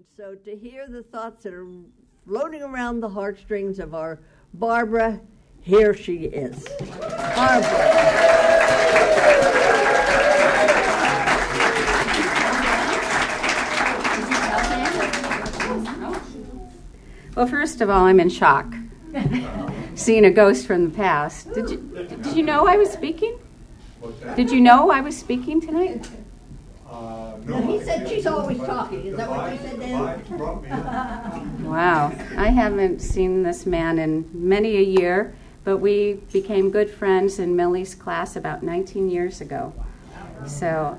So to hear the thoughts that are floating around the heartstrings of our Barbara, here she is. Barbara. Well, first of all, I'm in shock. Seeing a ghost from the past. Did you know I was speaking? Did you know I was speaking tonight? No, he said she's always talking. Is that what you said, Dan? Wow. I haven't seen this man in many a year, but we became good friends in Millie's class about 19 years ago. So,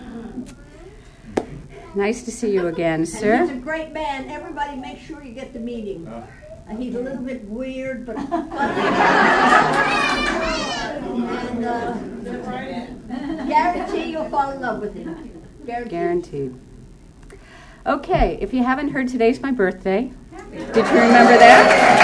nice to see you again, sir. And he's a great man. Everybody make sure you get to meet him. He's a little bit weird, but funny. And guarantee you'll fall in love with him. Guaranteed. Okay, if you haven't heard, today's my birthday. Did you remember that?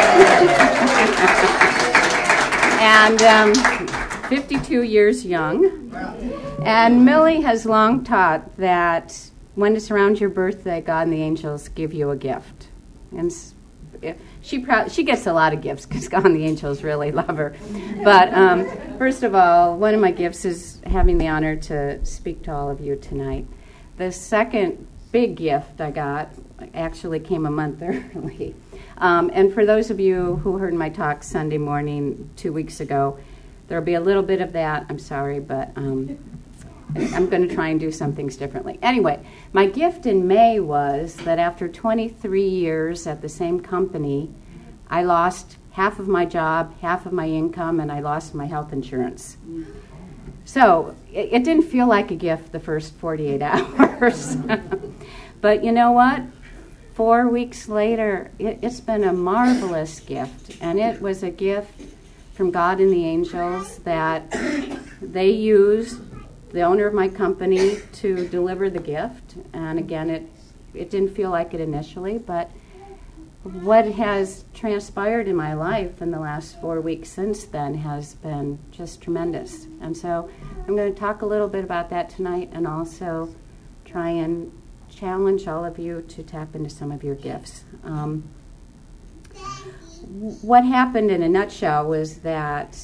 And 52 years young. And Millie has long taught that when it's around your birthday, God and the angels give you a gift. And she gets a lot of gifts because God and the angels really love her. But first of all, one of my gifts is having the honor to speak to all of you tonight. The second big gift I got actually came a month early. And for those of you who heard my talk Sunday morning 2 weeks ago, there'll be a little bit of that. I'm sorry, but I'm going to try and do some things differently. Anyway, my gift in May was that after 23 years at the same company, I lost half of my job, half of my income, and I lost my health insurance. So it didn't feel like a gift the first 48 hours. But you know what? 4 weeks later, it's been a marvelous gift. And it was a gift from God and the angels that they used the owner of my company to deliver the gift. And again, it didn't feel like it initially, but what has transpired in my life in the last 4 weeks since then has been just tremendous. And so I'm going to talk a little bit about that tonight and also try and challenge all of you to tap into some of your gifts. What happened in a nutshell was that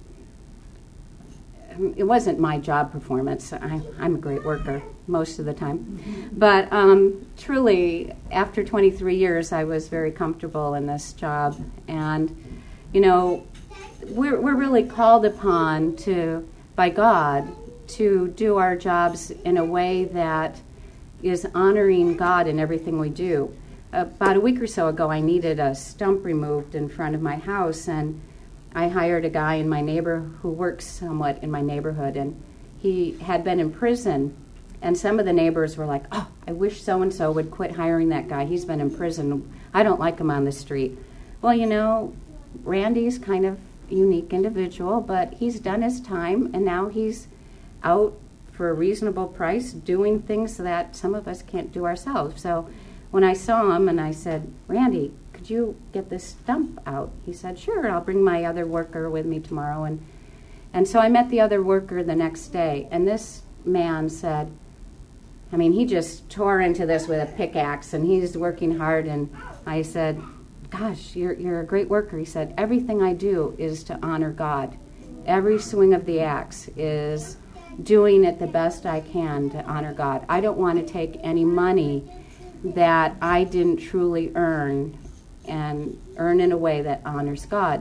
it wasn't my job performance. I'm a great worker most of the time. But truly, after 23 years, I was very comfortable in this job. And, you know, we're really called upon by God to do our jobs in a way that is honoring God in everything we do. About a week or so ago, I needed a stump removed in front of my house, and I hired a guy in my neighbor who works somewhat in my neighborhood, and he had been in prison. And some of the neighbors were like, "Oh, I wish so-and-so would quit hiring that guy. He's been in prison. I don't like him on the street." Well, you know, Randy's kind of a unique individual, but he's done his time, and now he's out for a reasonable price doing things that some of us can't do ourselves. So when I saw him and I said, "Randy, could you get this stump out?" He said, "Sure, I'll bring my other worker with me tomorrow." And so I met the other worker the next day, and this man said, I mean, he just tore into this with a pickaxe, and he's working hard, and I said, "Gosh, you're a great worker." He said, "Everything I do is to honor God. Every swing of the axe is doing it the best I can to honor God. I don't want to take any money that I didn't truly earn and earn in a way that honors God."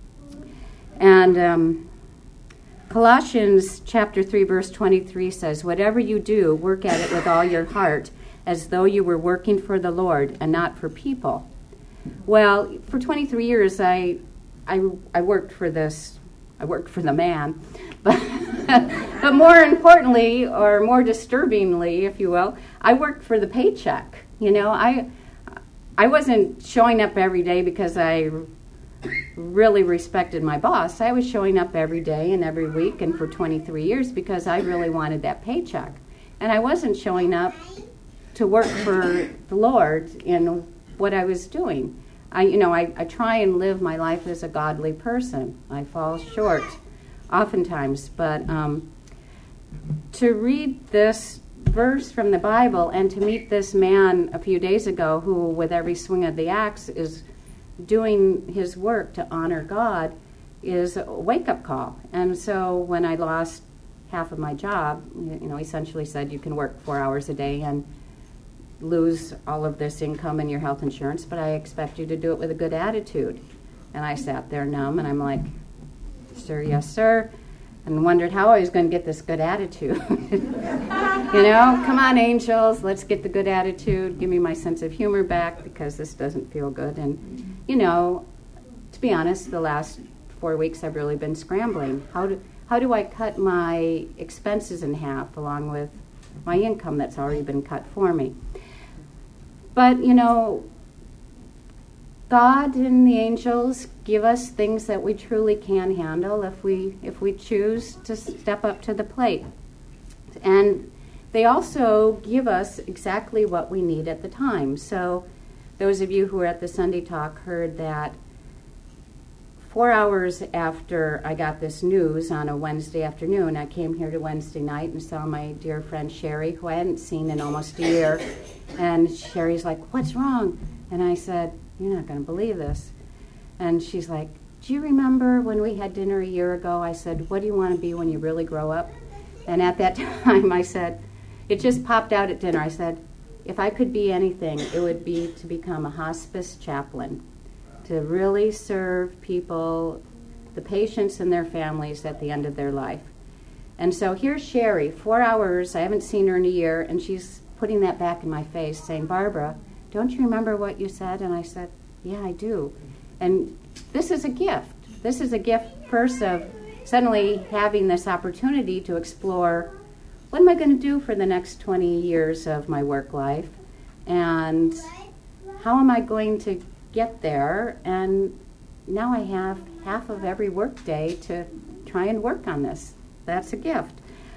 And Colossians chapter 3, verse 23 says, "Whatever you do, work at it with all your heart, as though you were working for the Lord and not for people." Well, for 23 years, I worked for this. I worked for the man. But more importantly, or more disturbingly, if you will, I worked for the paycheck. You know, I wasn't showing up every day because I really respected my boss. I was showing up every day and every week and for 23 years because I really wanted that paycheck. And I wasn't showing up to work for the Lord in what I was doing. I try and live my life as a godly person. I fall short oftentimes, but to read this verse from the Bible, and to meet this man a few days ago who, with every swing of the axe, is doing his work to honor God is a wake-up call. And so when I lost half of my job, essentially said you can work 4 hours a day and lose all of this income and your health insurance, but I expect you to do it with a good attitude. And I sat there numb, and I'm like, sir, yes, sir, and wondered how I was going to get this good attitude. Come on, angels, let's get the good attitude. Give me my sense of humor back because this doesn't feel good. And, to be honest, the last 4 weeks I've really been scrambling. How do I cut my expenses in half along with my income that's already been cut for me? But, God and the angels give us things that we truly can handle if we choose to step up to the plate. And they also give us exactly what we need at the time. So those of you who were at the Sunday talk heard that 4 hours after I got this news on a Wednesday afternoon, I came here to Wednesday night and saw my dear friend Sherry, who I hadn't seen in almost a year. And Sherry's like, "What's wrong?" And I said, "You're not going to believe this." And she's like, "Do you remember when we had dinner a year ago? I said, what do you want to be when you really grow up?" And at that time I said, it just popped out at dinner. I said, if I could be anything, it would be to become a hospice chaplain, to really serve people, the patients and their families at the end of their life. And so here's Sherry, 4 hours, I haven't seen her in a year, and she's putting that back in my face saying, "Barbara, don't you remember what you said?" And I said, "Yeah, I do." And this is a gift. This is a gift first of suddenly having this opportunity to explore, what am I going to do for the next 20 years of my work life? And how am I going to get there? And now I have half of every work day to try and work on this. That's a gift.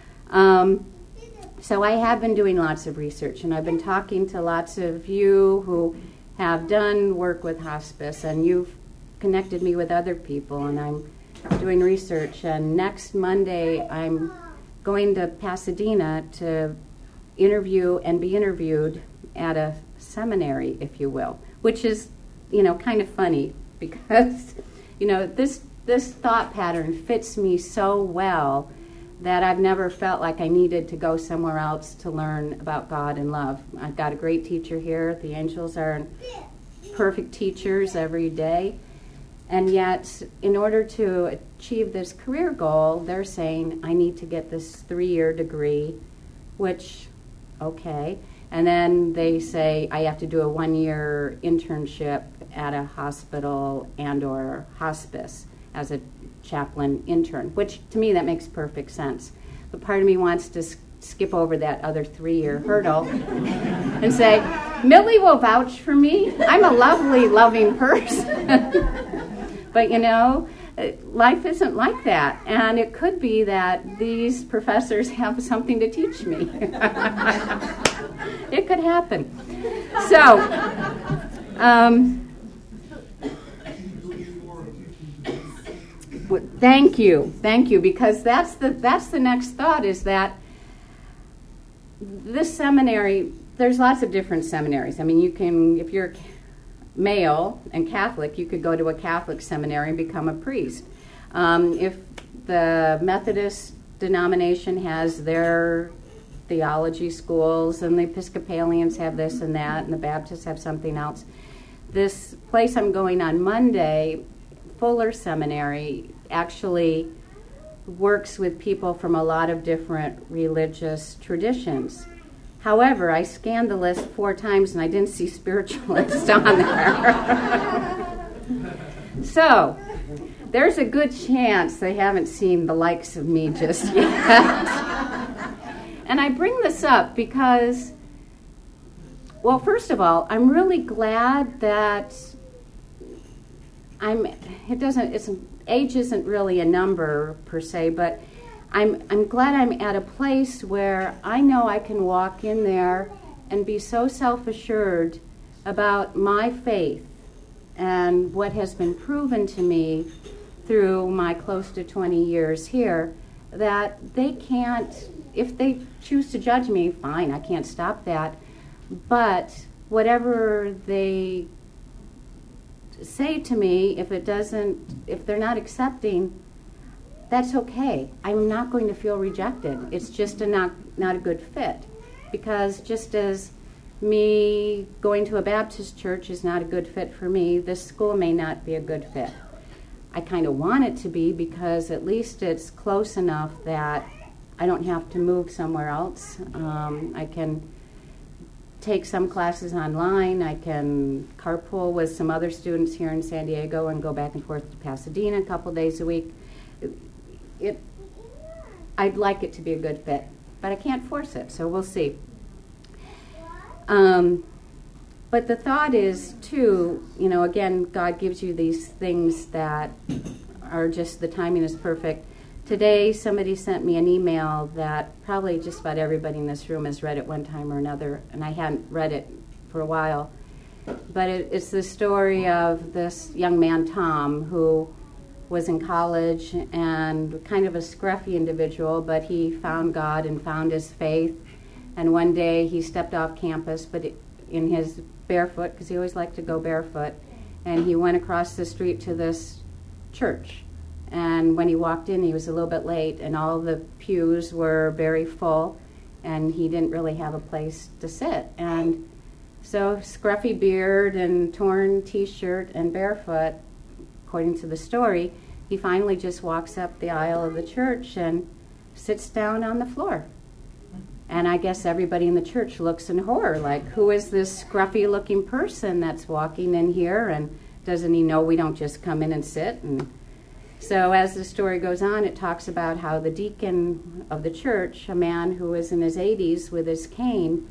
So I have been doing lots of research, and I've been talking to lots of you who have done work with hospice, and you've connected me with other people, and I'm doing research. And next Monday, I'm going to Pasadena to interview and be interviewed at a seminary, if you will, which is, kind of funny because, this thought pattern fits me so well that I've never felt like I needed to go somewhere else to learn about God and love. I've got a great teacher here. The angels are perfect teachers every day. And yet, in order to achieve this career goal, they're saying, I need to get this 3-year degree, which, okay. And then they say, I have to do a 1-year internship at a hospital and or hospice as a chaplain intern, which to me that makes perfect sense. But part of me wants to skip over that other 3-year hurdle and say, Millie will vouch for me. I'm a lovely, loving person. But life isn't like that. And it could be that these professors have something to teach me. It could happen. So, thank you, because that's the next thought, is that this seminary, there's lots of different seminaries. I mean, you can, if you're male and Catholic, you could go to a Catholic seminary and become a priest. If the Methodist denomination has their theology schools, and the Episcopalians have this and that, and the Baptists have something else. This place I'm going on Monday, Fuller Seminary, actually works with people from a lot of different religious traditions. However, I scanned the list 4 times and I didn't see spiritualists on there. So, there's a good chance they haven't seen the likes of me just yet. And I bring this up because, well, first of all, I'm really glad that age isn't really a number per se, but I'm glad I'm at a place where I know I can walk in there and be so self-assured about my faith and what has been proven to me through my close to 20 years here, that they can't if they choose to judge me, fine, I can't stop that. But whatever they say to me, if they're not accepting, that's okay. I'm not going to feel rejected. It's just not a good fit. Because just as me going to a Baptist church is not a good fit for me, this school may not be a good fit. I kind of want it to be, because at least it's close enough that I don't have to move somewhere else. I can take some classes online. I can carpool with some other students here in San Diego and go back and forth to Pasadena a couple days a week. I'd like it to be a good fit, but I can't force it, so we'll see. But the thought is, too, again, God gives you these things that are just, the timing is perfect. Today, somebody sent me an email that probably just about everybody in this room has read at one time or another, and I hadn't read it for a while. But it's the story of this young man, Tom, who was in college and kind of a scruffy individual, but he found God and found his faith. And one day he stepped off campus, but in his barefoot, because he always liked to go barefoot, and he went across the street to this church. And when he walked in, he was a little bit late, and all the pews were very full, and he didn't really have a place to sit. And so, scruffy beard and torn T-shirt and barefoot, according to the story, he finally just walks up the aisle of the church and sits down on the floor. And I guess everybody in the church looks in horror, like, who is this scruffy-looking person that's walking in here, and doesn't he know we don't just come in and sit? And so as the story goes on, it talks about how the deacon of the church, a man who was in his 80s with his cane,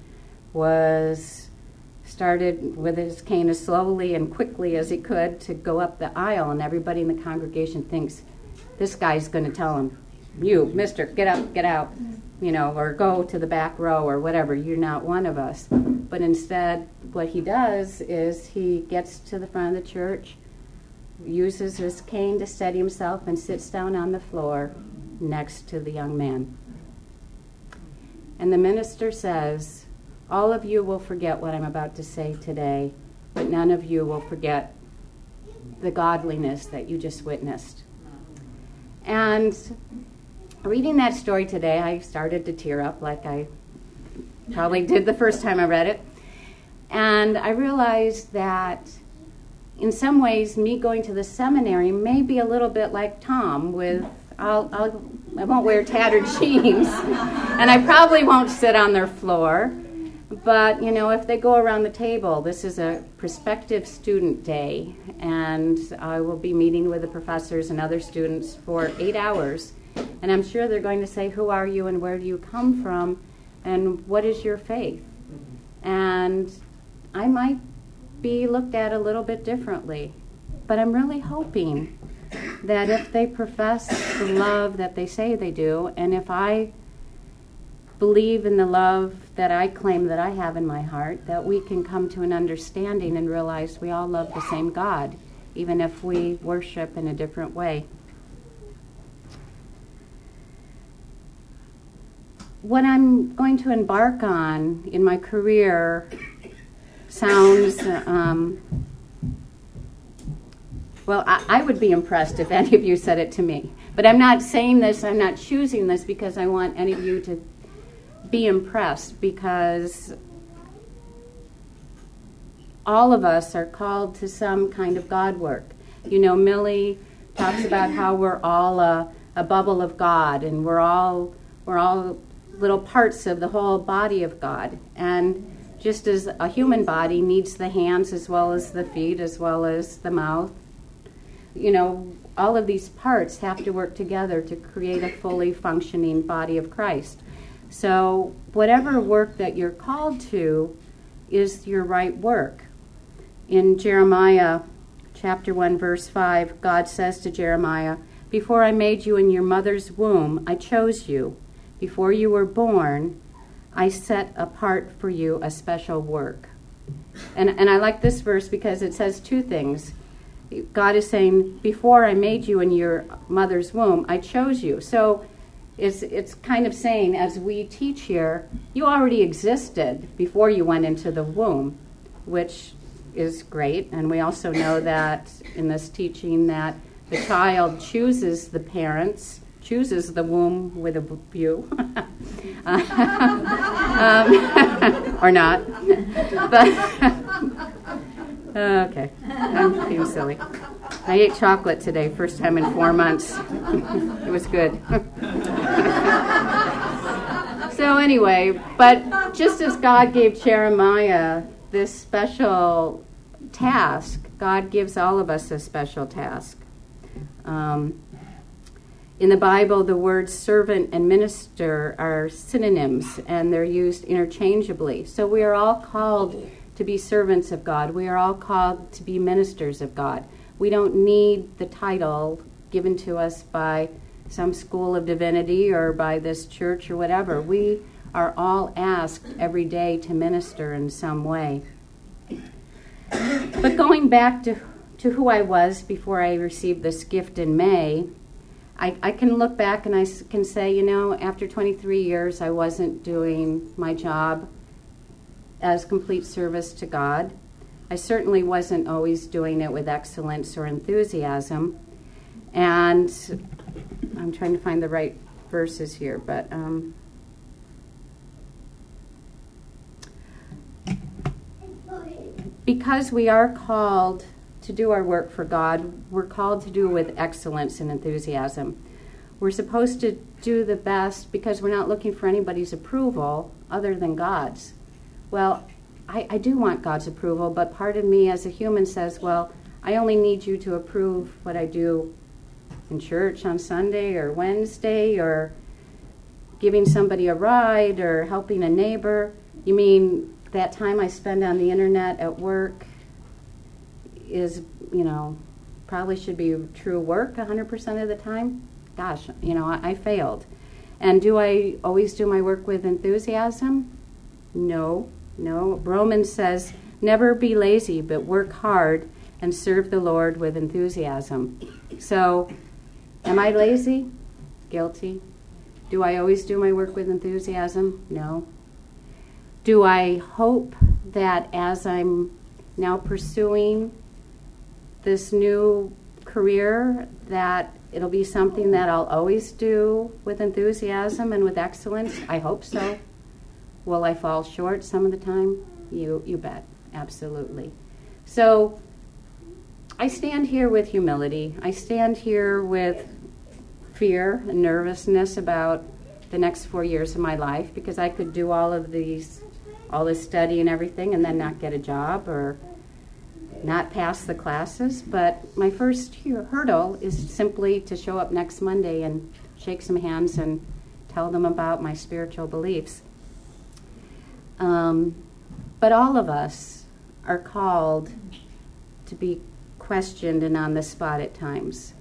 started with his cane as slowly and quickly as he could to go up the aisle, and everybody in the congregation thinks, this guy's going to tell him, you, mister, get up, get out, or go to the back row or whatever, you're not one of us. But instead, what he does is he gets to the front of the church, uses his cane to steady himself, and sits down on the floor next to the young man. And the minister says, all of you will forget what I'm about to say today, but none of you will forget the godliness that you just witnessed. And reading that story today, I started to tear up like I probably did the first time I read it. And I realized that in some ways, me going to the seminary may be a little bit like Tom with, I won't wear tattered jeans, and I probably won't sit on their floor. But, if they go around the table, this is a prospective student day, and I will be meeting with the professors and other students for 8 hours. And I'm sure they're going to say, who are you and where do you come from and what is your faith? And I might be looked at a little bit differently. But I'm really hoping that if they profess the love that they say they do, and if I believe in the love that I claim that I have in my heart, that we can come to an understanding and realize we all love the same God, even if we worship in a different way. What I'm going to embark on in my career sounds, well, I would be impressed if any of you said it to me. But I'm not saying this, I'm not choosing this because I want any of you to be impressed, because all of us are called to some kind of God work. Millie talks about how we're all a bubble of God, and we're all little parts of the whole body of God. And just as a human body needs the hands as well as the feet as well as the mouth, all of these parts have to work together to create a fully functioning body of Christ. So whatever work that you're called to is your right work. In Jeremiah chapter 1, verse 5, God says to Jeremiah, before I made you in your mother's womb, I chose you. Before you were born, I set apart for you a special work. And I like this verse because it says two things. God is saying, before I made you in your mother's womb, I chose you. So it's kind of saying, as we teach here, you already existed before you went into the womb, which is great. And we also know that in this teaching that the child chooses the parents, chooses the womb with a view, or not. But okay, I'm being silly. I ate chocolate today, first time in 4 months. It was good. So anyway, but just as God gave Jeremiah this special task, God gives all of us a special task. In the Bible, the words servant and minister are synonyms, and they're used interchangeably. So we are all called to be servants of God. We are all called to be ministers of God. We don't need the title given to us by some school of divinity or by this church or whatever. We are all asked every day to minister in some way. But going back to who I was before I received this gift in May, I can look back and I can say, you know, after 23 years, I wasn't doing my job as complete service to God. I certainly wasn't always doing it with excellence or enthusiasm. And I'm trying to find the right verses here, but because we are called to do our work for God, we're called to do it with excellence and enthusiasm. We're supposed to do the best because we're not looking for anybody's approval other than God's. Well, I do want God's approval, but part of me as a human says, well, I only need you to approve what I do in church on Sunday or Wednesday or giving somebody a ride or helping a neighbor. You mean that time I spend on the internet at work is, you know, probably should be true work 100% of the time? Gosh, you know, I failed. And do I always do my work with enthusiasm? No. Romans says, never be lazy, but work hard and serve the Lord with enthusiasm. So, am I lazy? Guilty. Do I always do my work with enthusiasm? No. Do I hope that as I'm now pursuing this new career that it'll be something that I'll always do with enthusiasm and with excellence? I hope so. Will I fall short some of the time? You bet. Absolutely. So I stand here with humility. I stand here with fear and nervousness about the next 4 years of my life because I could do all this study and everything and then not get a job or not pass the classes. But my first hurdle is simply to show up next Monday and shake some hands and tell them about my spiritual beliefs. But all of us are called to be questioned and on the spot at times.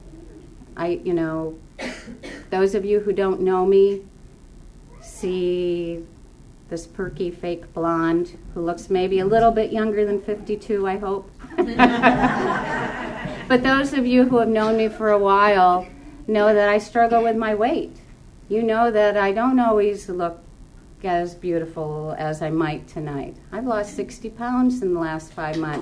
Those of you who don't know me see this perky fake blonde who looks maybe a little bit younger than 52, I hope. But those of you who have known me for a while know that I struggle with my weight. You know that I don't always look as beautiful as I might tonight. I've lost 60 pounds in the last 5 months.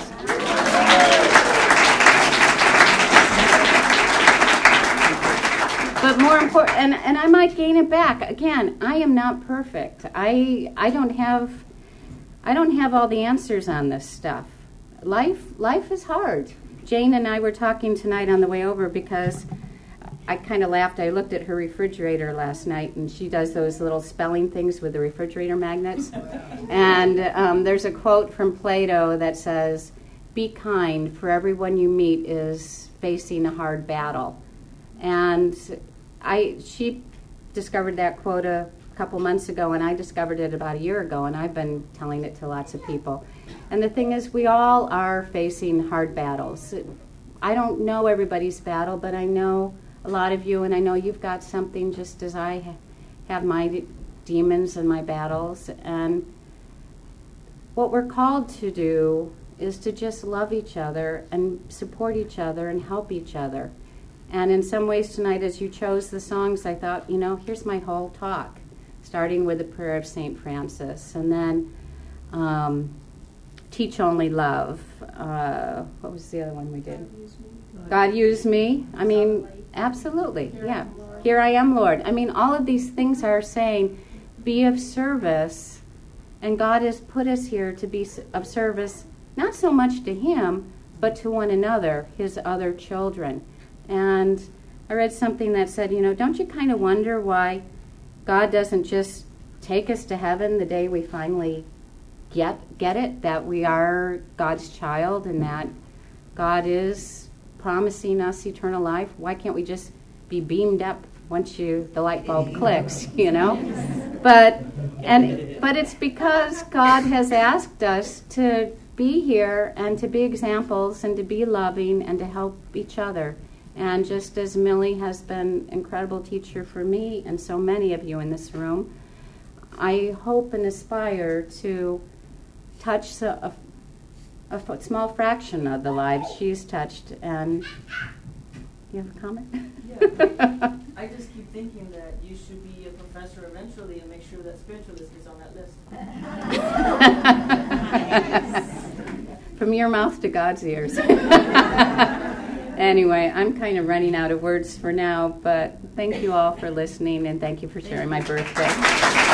But more important, and I might gain it back. Again, I am not perfect. I don't have all the answers on this stuff. Life is hard. Jane and I were talking tonight on the way over because I kind of laughed. I looked at her refrigerator last night, and she does those little spelling things with the refrigerator magnets. And there's a quote from Plato that says, "Be kind, for everyone you meet is facing a hard battle." And she discovered that quote a couple months ago, and I discovered it about a year ago, and I've been telling it to lots of people. And the thing is, we all are facing hard battles. I don't know everybody's battle, but I know a lot of you, and I know you've got something just as I have my demons and my battles. And what we're called to do is to just love each other and support each other and help each other. And in some ways tonight, as you chose the songs, I thought, here's my whole talk, starting with the prayer of St. Francis, and then Teach Only Love. What was the other one we did? God Use Me. I mean, absolutely, yeah. Here I am, Lord. I mean, all of these things are saying, be of service, and God has put us here to be of service, not so much to Him, but to one another, His other children. And I read something that said, don't you kind of wonder why God doesn't just take us to heaven the day we finally get it, that we are God's child and that God is promising us eternal life? Why can't we just be beamed up once the light bulb clicks, But it's because God has asked us to be here and to be examples and to be loving and to help each other. And just as Millie has been an incredible teacher for me and so many of you in this room, I hope and aspire to touch a small fraction of the lives she's touched. And you have a comment? Yeah. I just keep thinking that you should be a professor eventually and make sure that spiritualist is on that list. From your mouth to God's ears. Anyway, I'm kind of running out of words for now, but thank you all for listening, and thank you for sharing my birthday.